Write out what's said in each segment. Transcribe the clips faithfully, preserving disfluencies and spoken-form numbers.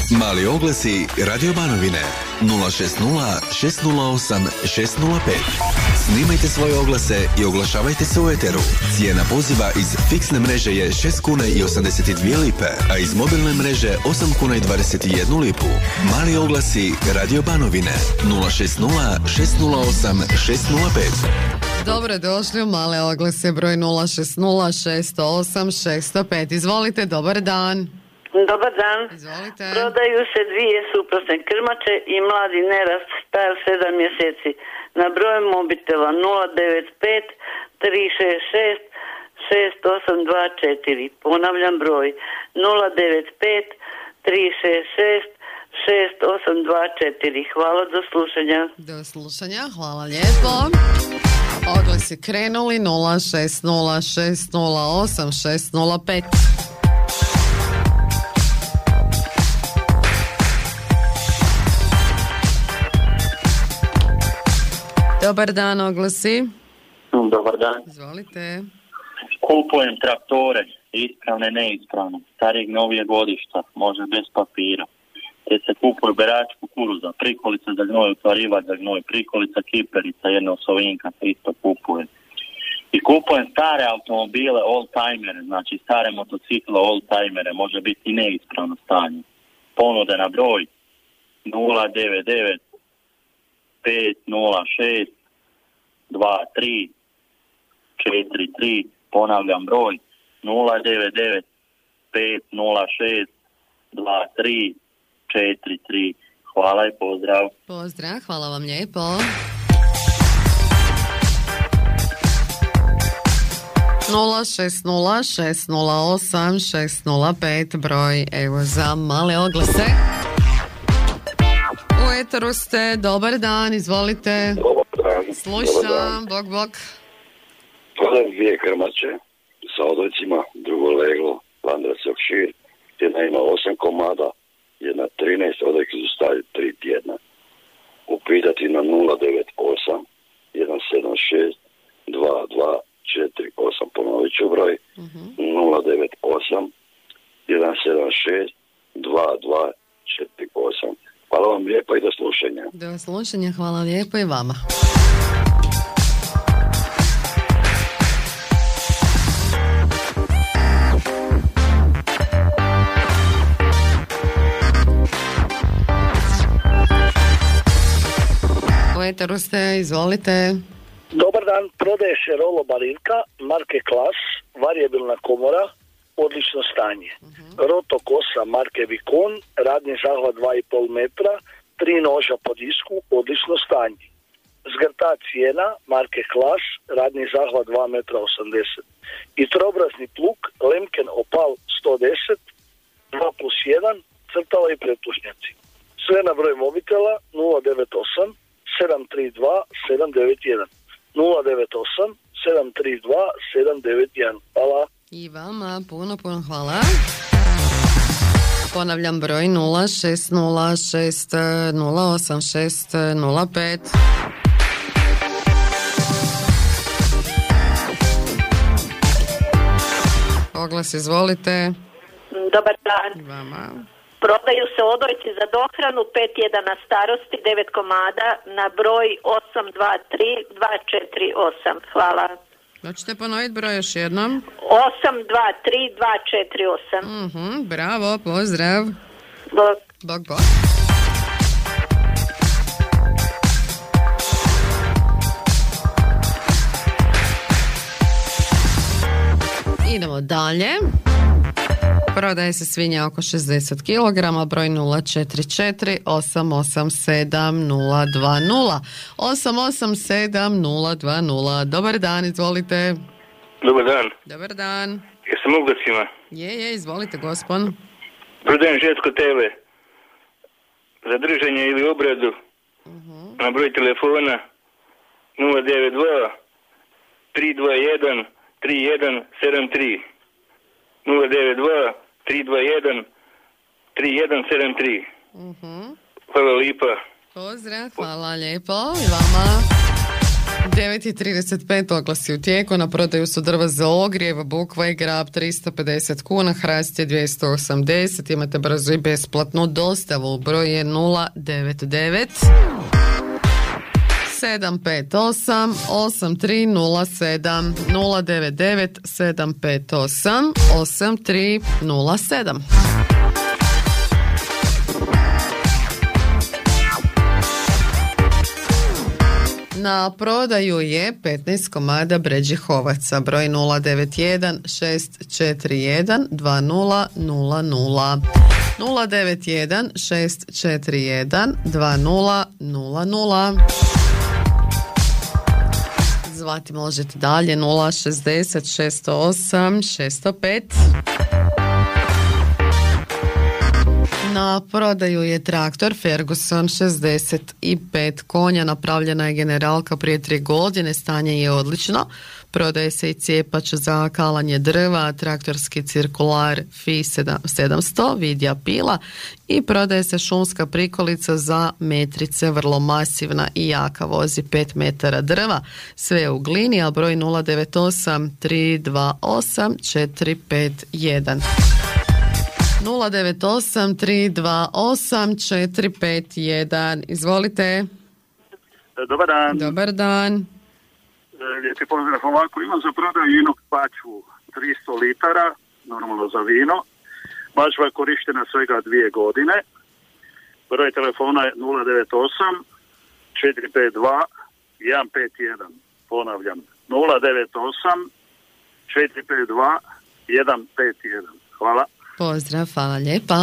Mali oglasi Radio Banovine nula šest nula šest nula osam šest nula pet. Snimajte svoje oglase i oglašavajte se u eteru. Cijena poziva iz fiksne mreže je šest kuna i osamdeset dvije lipe, a iz mobilne mreže osam kuna i dvadeset jednu lipu. Mali oglasi Radio Banovine nula šest nula šest nula osam šest nula pet. Dobro došli u Male oglase, broj nula šest nula šest osam šest nula pet. Izvolite, dobar dan. Dobar dan. Izvolite. Prodaju se dvije suprotne krmače i mladi nerast star sedam mjeseci. Na broj mobitela nula devet pet tri šest šest šest osam dva četiri. Ponavljam broj nula devet pet tri šest šest šest osam dva četiri. Hvala, do slušanja. Do slušanja, hvala lijepo. Oglasi krenuli nula šest nula šest nula osam šest nula pet. Dobar dan, oglasi. Dobar dan. Izvolite. Kupujem traktore, ispravne, neispravne, starijeg novije godišta, može bez papira. Te se kupuju berač kukuruza, prikolica za gnoj, utvarivač za gnoj, prikolica kiperica, jedna osovinka se isto kupuje. I kupujem stare automobile, old-timere, znači stare motocikle, old-timere, može biti i neispravno stanje. Ponude na broj nula devet devet pet nula šest dva tri četiri tri, ponavljam broj nula devet devet pet nula šest dva tri četiri tri. Hvala i pozdrav. Pozdrav, hvala vam lijepo. nula šest nula šest nula osam šest nula pet, broj evo za Male oglase. U eteru ste, dobar dan, izvolite. Dobar dan. Slušam, bok, bok. Prodajem dvije krmače sa odojcima, drugo leglo, Landres Yorkshire. Jedna ima osam komada, jedna trinaest, odojke su stari tri tjedna. Upitati na nula devet osam jedan sedam šest dva dva četiri osam, ponovit ću broj, uh-huh. nula devet osam jedan sedam šest dva dva četiri osam. Hvala vam lijepo i do slušanja. Do slušanja, hvala lijepo i vama. U eteru ste, izvolite. Dobar dan, prodaje se rolo barinka marke Klas, varijabilna komora, odlično stanje. Uh-huh. Roto kosa marke Vikon, radni zahvat dva i pol metra, tri noža po disku, odlično stanje. Zgrta cijena marke Klas, radni zahvat dva metra osamdeset. I trobrazni plug Lemken Opal sto deset, dva plus jedan, crtala i pretpušnjaci. Sve na broj mobitela nula devet osam sedam tri dva sedam devet jedan. nula devet osam sedam tri dva sedam devet jedan. Hvala. I vama puno, puno hvala. Ponavljam broj nula šest nula šest nula osam šest nula pet. Oglas, izvolite. Dobar dan. I vama. Prodaju se odojci za dohranu, pet tjedana starosti, devet komada, na broj osam dva tri dva četiri osam. Hvala. Hoćete ponoviti broj još jednom? osam dva tri dva četiri osam. Uh-huh, bravo, pozdrav. Bog. Bog, bog. Idemo dalje. Prodaje se svinja oko šezdeset kilograma, broj nula četiri četiri osam osam sedam nula dva nula. osam osam sedam nula dva nula. Dobar dan, izvolite. Dobar dan. Dobar dan. Jesam u glasima? Je, je, izvolite, gospon. Prodajem žensko tele za držanje ili obradu. Uh-huh. Na broj telefona nula devet dva tri dva jedan tri jedan sedam tri. nula devet dva tri dva jedan tri jedan sedam tri. Uh-huh. Hvala lijepa. Pozdrav, hvala lijepo i vama. devet i trideset pet oglasi u tijeku, na prodaju su drva za ogrijev, bukva i grab tristo pedeset kuna, hrast je dvjesto osamdeset, imate brzo i besplatnu dostavu, broj je nula devet devet sedam pet osam osam tri nula sedam, nula devet devet sedam pet osam osam tri nula sedam. Na prodaju je petnaest komada bređih ovaca, broj nula devet jedan šest četiri jedan dva nula nula nula, nula devet jedan šest četiri jedan dva nula nula nula. Zvati možete dalje nula šezdeset šesto osam šesto pet. Na prodaju je traktor Ferguson šezdeset pet konja, napravljena je generalka prije tri godine, stanje je odlično. Prodaje se i cijepač za kalanje drva, traktorski cirkular F I sedamsto, vidja pila, i prodaje se šumska prikolica za metrice, vrlo masivna i jaka, vozi pet metara drva, sve u glini, a broj nula devet osam tri dva osam četiri pet jedan. nula devet osam tri dva osam četiri pet jedan. Izvolite. Dobar dan. Dobar dan. Lijepi pozdrav, ovako imam za prodaju inox bačvu tristo litara, normalno za vino. Bačva je korištena svega dvije godine. Broj telefona je nula devet osam četiri pet dva jedan pet jedan. Ponavljam, nula devet osam četiri pet dva jedan pet jedan. Hvala. Pozdrav, hvala lijepa.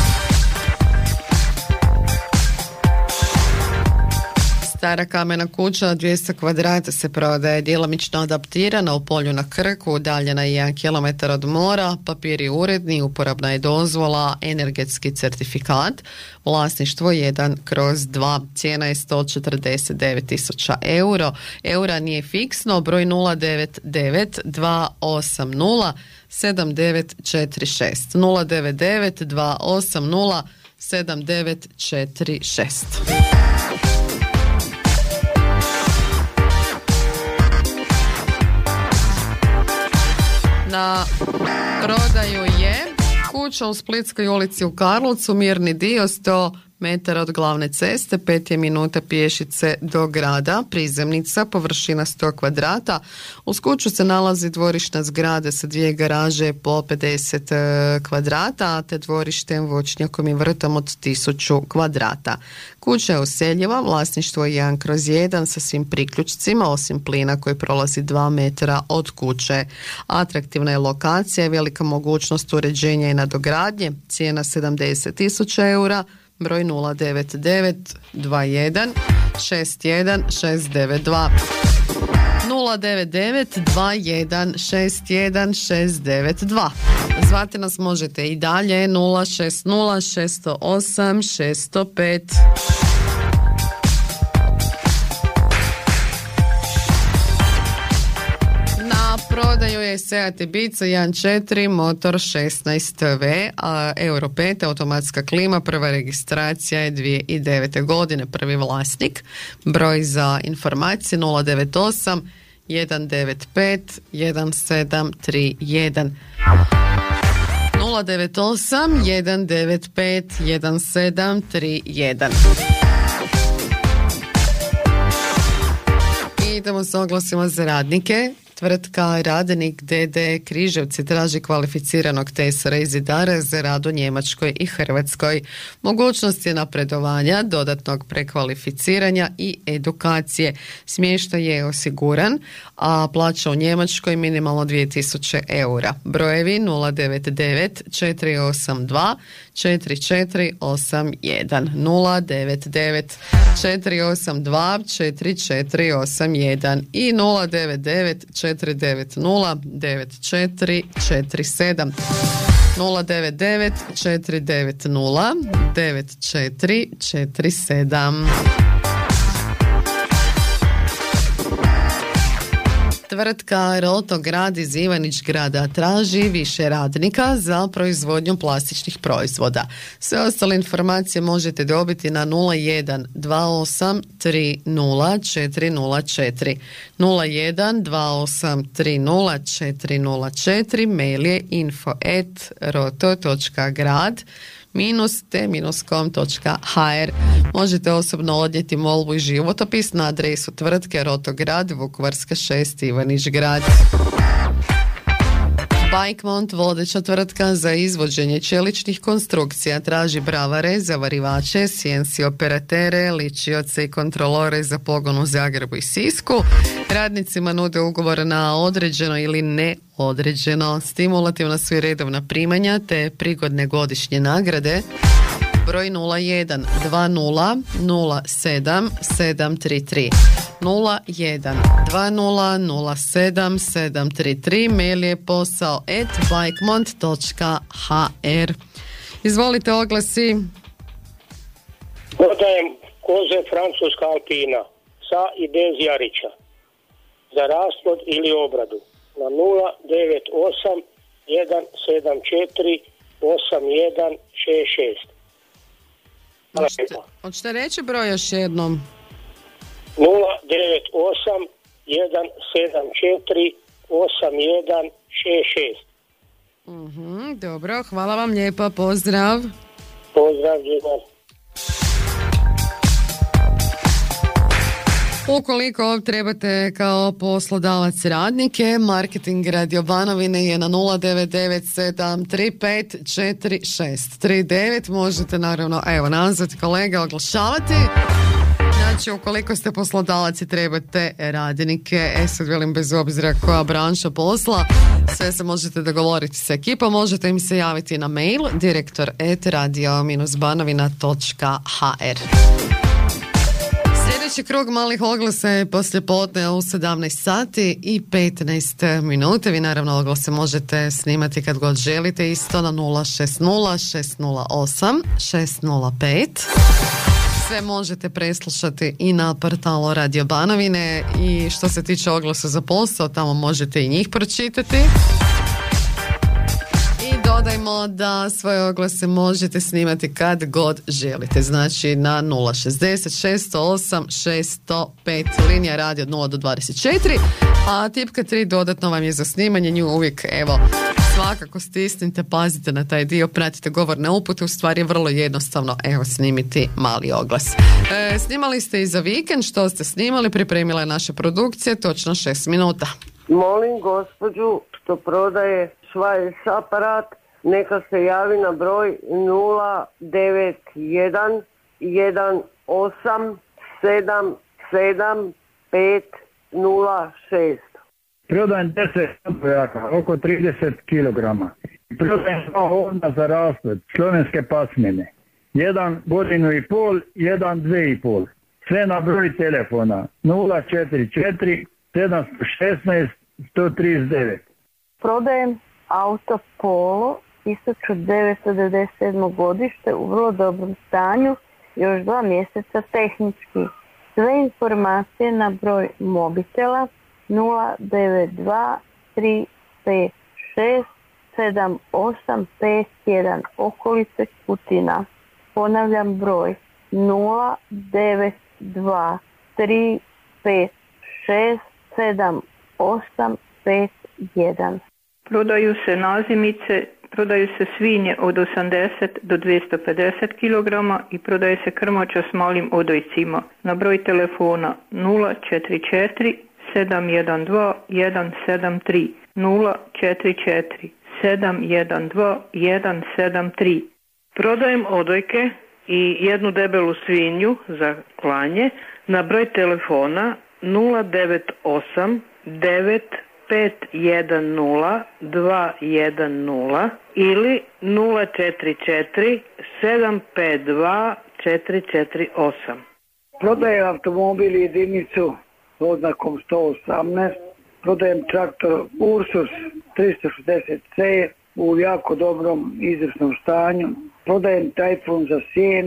Stara kamena kuća od dvjesto kvadrata se prodaje, djelomično adaptirana u polju na Krku, udaljena je jedan kilometar od mora, papiri uredni, uporabna je dozvola, energetski certifikat, vlasništvo jedan kroz dva, cijena je sto četrdeset devet tisuća euro, eura nije fiksno, broj nula devet devet dva osam nula sedam devet četiri šest, nula devet devet dva osam nula sedam devet četiri šest. Na prodaju je kuća u Splitskoj ulici u Karlovcu, mirni dio, sto metara od glavne ceste, pet je minuta pješice do grada, prizemnica, površina sto kvadrata. Uz kuću se nalazi dvorišna zgrada sa dvije garaže po pedeset kvadrata, te dvorištem, voćnjakom i vrtom od tisuću kvadrata. Kuća je useljiva, vlasništvo je jedan kroz jedan sa svim priključcima, osim plina koji prolazi dva metra od kuće. Atraktivna je lokacija, velika mogućnost uređenja i nadogradnje, cijena sedamdeset tisuća eura, broj nula devet devet dva jedan šest jedan šest devet dva, nula devet devet dva jedan šest jedan šest devet dva. Zvati nas možete i dalje nula šest nula šest zero osam šest zero pet. Prodaju je Seat Ibiza jedan četiri, motor šesnaest V, a Euro pet, automatska klima, prva registracija je dvije tisuće devete. godine, prvi vlasnik. Broj za informacije nula devet osam jedan devet pet jedan sedam tri jedan, nula devet osam jedan devet pet jedan sedam tri jedan. Idemo s oglasima za radnike. Tvrtka Radnik D D Križevci traži kvalificiranog tesara i zidara za rad u Njemačkoj i Hrvatskoj. Mogućnost je napredovanja, dodatnog prekvalificiranja i edukacije. Smještaj je osiguran, a plaća u Njemačkoj minimalno dvije tisuće eura. Brojevi nula devet devet četiri osam dva četiri četiri osam jedan, nula devet devet četiri osam dva četiri četiri osam jedan i nula devet devet četiri devet nula devet četiri četiri sedam, nula devet devet četiri devet nula devet četiri četiri sedam. Tvrtka Rotograd iz Ivanić Grada traži više radnika za proizvodnju plastičnih proizvoda. Sve ostale informacije možete dobiti na nula jedan dva osam tri nula četiri nula četiri. nula jedan dva osam tri nula četiri nula četiri, mail je info at roto točka grad minus te minus com točka h r. Možete osobno odnijeti molbu i životopis na adresu tvrtke Rotograd, Vukovarska šest, Ivanić Grad. Bajkmont, vodeća tvrtka za izvođenje čeličnih konstrukcija, traži bravare, zavarivače, C N C operatere, ličioce i kontrolore za pogon u Zagrebu i Sisku. Radnicima nude ugovor na određeno ili neodređeno, stimulativna su i redovna primanja te prigodne godišnje nagrade. Broj nula jedan dva nula nula sedam sedam tri tri. nula jedan dva nula nula sedam sedam tri tri, mail je posao at bajkmont točka h r. Izvolite, oglasi. Prodajem koze francuska alpina sa i bez jarića za rasplod ili obradu na nula devet osam jedan sedam četiri osam jedan šest šest. Hoćete, hoćete reći broj još jednom? nula devet osam jedan sedam četiri osam jedan šest šest. Uh-huh, dobro, hvala vam lijepa, pozdrav. Pozdrav, Džemar. Ukoliko trebate kao poslodavac radnike, marketing Radio Banovine je na nula devet devet sedam tri pet četiri šest tri devet. Možete naravno, evo, nazvati kolege, oglašavati. Znači, ukoliko ste poslodavac i trebate radnike, e sad velim, bez obzira koja branša posla, sve se možete dogovoriti sa ekipom, možete im se javiti na mail direktor at radio banovina točka h r. Sljedeći krug malih oglasa je poslije podne u sedamnaest sati i petnaest minuta. Vi naravno oglase možete snimati kad god želite, isto na nula šest nula šest nula osam šest nula pet. Sve možete preslušati i na portalu Radio Banovine i što se tiče oglasa za posao, tamo možete i njih pročitati. I dodajmo da svoje oglase možete snimati kad god želite, znači na nula šezdeset šest sto osam šest sto pet, linija radio od nula do dvadeset četiri, a tipka tri dodatno vam je za snimanje, nju uvijek, evo, svakako stisnite, pazite na taj dio, pratite govorne upute, u stvari je vrlo jednostavno, evo, snimiti mali oglas. E, snimali ste i za vikend, što ste snimali, pripremila je naša produkcija, točno šest minuta. Molim gospođu što prodaje švajz aparat, neka se javi na broj nula devet jedan jedan osam sedam sedam pet nula šest. Prodajem deset jaka, oko trideset kilograma. Prodajem dva ovna za rasplet, slovenske pasmine. Jedan godinu i pol, jedan dve i pol. Sve na broj telefona nula četiri četiri sedam šesnaest sto trideset devet. Prodajem auto Polo tisuću devetsto devedeset sedmo godište u vrlo dobrom stanju, još dva mjeseca tehnički. Sve informacije na broj mobitela nula devet dva tri pet šest sedam osam pet jedan, okolice Kutina. Ponavljam broj nula devet dva tri pet šest sedam osam pet jedan. Prodaju se nazimice, prodaju se svinje od osamdeset do dvjesto pedeset kilograma i prodaje se krmača s malim odojcima. Na broj telefona nula četiri četiri sedam jedan dva jedan sedam tri nula četiri četiri sedam jedan dva jedan sedam tri. Prodajem odojke i jednu debelu svinju za klanje na broj telefona nula devet osam devet pet jedan nula dva jedan nula ili nula četiri četiri sedam pet dva četiri četiri osam. Prodajem automobil jedinicu s oznakom sto osamnaest, prodajem traktor Ursus tristo šezdeset C u jako dobrom izvrsnom stanju, prodajem tajfun za sjeno,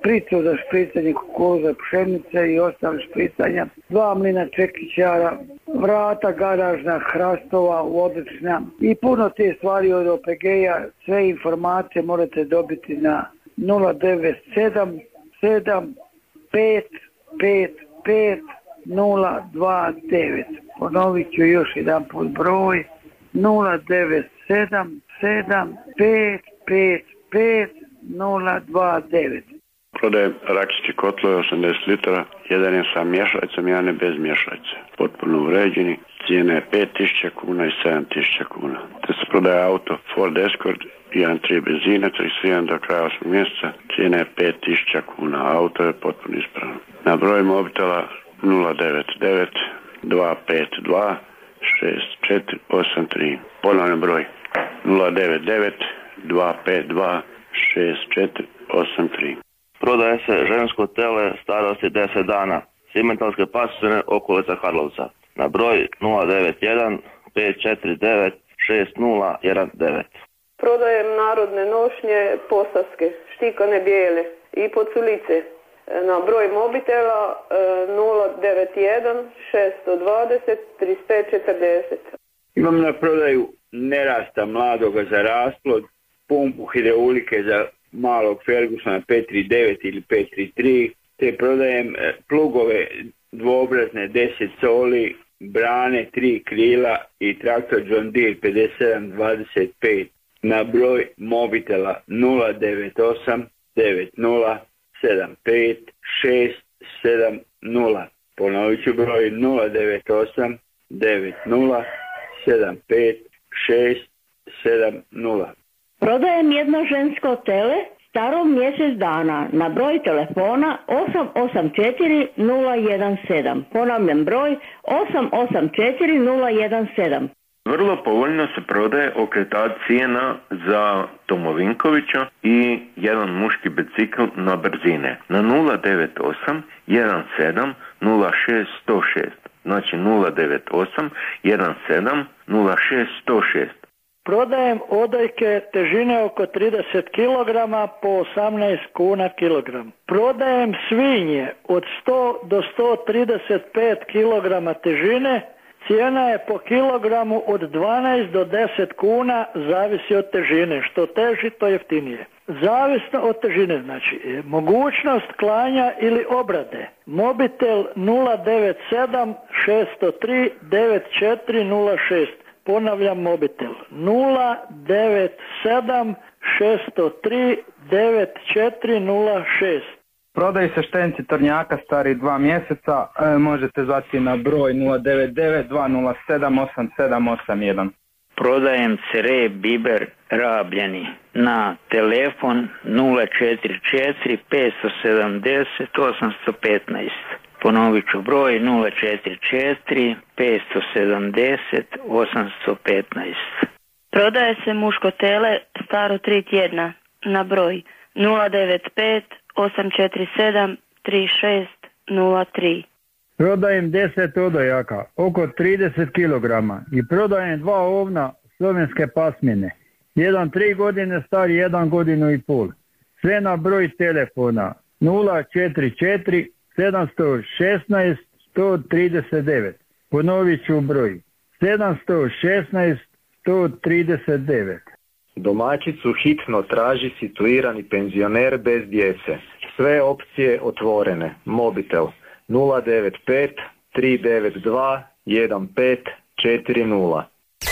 špricu za špricanje kukuruza, pšenice i ostale špricanja, dva mlina čekićara, vrata garažna, hrastova, odlična i puno te stvari od O P G-a. Sve informacije možete dobiti na nula devet sedam sedam pet pet pet nula dva devet. Ponovit ću još jedan put broj nula devet sedam sedam pet pet pet nula dva devet. Prodajem rakijske kotlove osamdeset litara, jedan je sa mješalicom, jedan je bez mješalice. Potpuno uređeni, cijena je pet tisuća kuna i sedam tisuća kuna. Te se prodaje auto Ford Escort, jedan tri benzina, trideset do kraja osmog mjeseca, cijena je pet tisuća kuna, auto je potpuno ispravno. Na broj mobitela nula devet devet dva pet dva šest četiri osam tri. Ponovni broj nula devet devet dva pet dva šest četiri osam tri. Prodaje se žensko tele starosti deset dana, simentalske pasine, okolica Karlovca. Na broj nula devet jedan pet četiri devet šest nula jedan devet. Prodajem narodne nošnje posavske, štikane bijele i poculice. Na broj mobitela nula devet jedan šest dvadeset trideset pet četrdeset. Imam na prodaju nerasta mladoga za rasplod, pumpu hidraulike za malog Fergusona pet tri devet ili pet tri tri, te prodajem plugove dvoobrazne deset soli, brane tri krila i traktor John Deere pedeset sedam dvadeset pet na broj mobitela nula devet osam devet nula sedam pet šest sedam nula. Ponovit ću broj nula devet osam devet nula sedam pet šest sedam nula. Prodajem jedno žensko tele staro mjesec dana na broj telefona osam osam četiri nula jedan sedam. Ponavljam broj osam osam četiri nula jedan sedam. Vrlo povoljno se prodaje okretač cijena za Tomo Vinkovića i jedan muški bicikl na brzine na nula devet osam jedan sedam nula šest sto šest. Znači nula devet osam jedan sedam nula šest sto šest. Prodajem odojke težine oko trideset kilograma po osamnaest kuna kilogram. Prodajem svinje od sto do sto trideset pet kilograma težine. Cijena je po kilogramu od dvanaest do deset kuna, zavisi od težine. Što teži, to jeftinije. Zavisno od težine, znači mogućnost klanja ili obrade. Mobitel nula devet sedam šest tri devet četiri nula šest. Ponavljam mobitel nula devet sedam šest tri devet četiri nula šest. Prodaju se štenci tornjaka stari dva mjeseca, e, možete zvati na broj nula devet devet dva nula sedam osam sedam osam jedan. Prodajem cere biber rabljeni na telefon nula četiri četiri pet sedam sedam osam jedan pet. Ponovit ću broj nula četiri četiri pet sedam sedam osam jedan pet. Prodaje se muško tele staro tri tjedna na broj nula devet pet osam četiri sedam tri šest nula tri. Prodajem deset odojaka, oko trideset kilograma i prodajem dva ovna slovenske pasmine. Jedan tri godine star, jedan godinu i pol. Sve na broj telefona nula četiri četiri sedam jedan šest jedan sto trideset devet. Ponovit ću broj sedam jedan šest jedan sto trideset devet. Domaćicu hitno traži situirani penzioner bez djece. Sve opcije otvorene. Mobitel nula devet pet tri devet dva jedan pet četiri nula.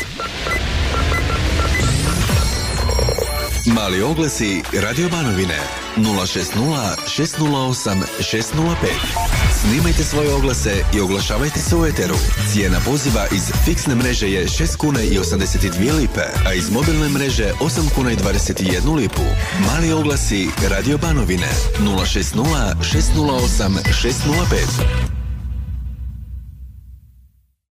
Mali oglasi Radio Banovine nula šest nula šest nula osam šest nula pet. Snimajte svoje oglase i oglašavajte se u eteru. Cijena poziva iz fiksne mreže je šest kuna i osamdeset dvije lipe, a iz mobilne mreže osam kuna i dvadeset jednu lipu. Mali oglasi Radio Banovine nula šest nula šest nula osam šest nula pet.